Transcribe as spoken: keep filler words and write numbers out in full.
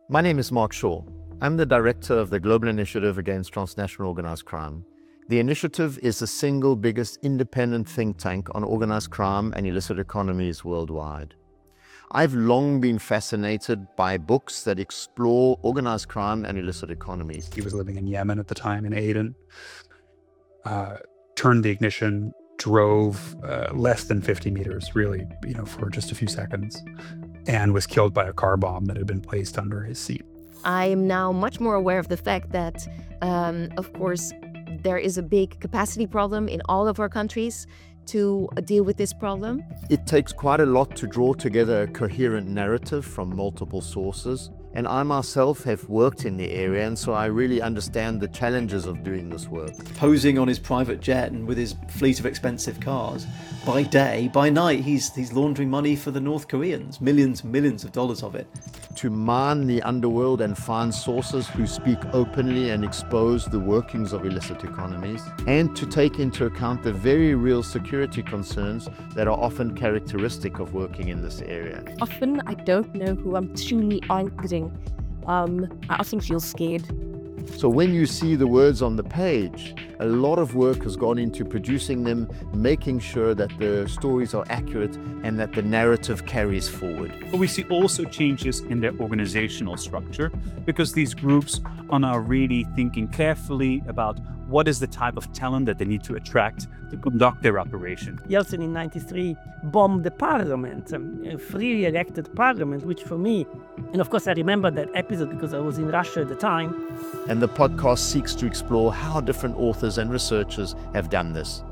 My name is Mark Shaw. I'm the director of the Global Initiative Against Transnational Organized Crime. The initiative is the single biggest independent think tank on organized crime and illicit economies worldwide. I've long been fascinated by books that explore organized crime and illicit economies. He was living in Yemen at the time, in Aden. Uh, turned the ignition, drove uh, less than fifty meters, really, you know, for just a few seconds, and was killed by a car bomb that had been placed under his seat. I am now much more aware of the fact that, um, of course, there is a big capacity problem in all of our countries to deal with this problem. It takes quite a lot to draw together a coherent narrative from multiple sources, and I myself have worked in the area, and so I really understand the challenges of doing this work. Posing on his private jet and with his fleet of expensive cars, by day, by night, he's he's laundering money for the North Koreans, millions and millions of dollars of it. To mine the underworld and find sources who speak openly and expose the workings of illicit economies, and to take into account the very real security concerns that are often characteristic of working in this area. Often I don't know who I'm truly angering. Um, I often feel scared. So when you see the words on the page, a lot of work has gone into producing them, making sure that the stories are accurate and that the narrative carries forward. But we see also changes in their organizational structure, because these groups are now really thinking carefully about what is the type of talent that they need to attract to conduct their operation. Yeltsin in ninety-three bombed the parliament, um, a freely elected parliament, which for me, and of course I remember that episode because I was in Russia at the time. And the podcast seeks to explore how different authors and researchers have done this.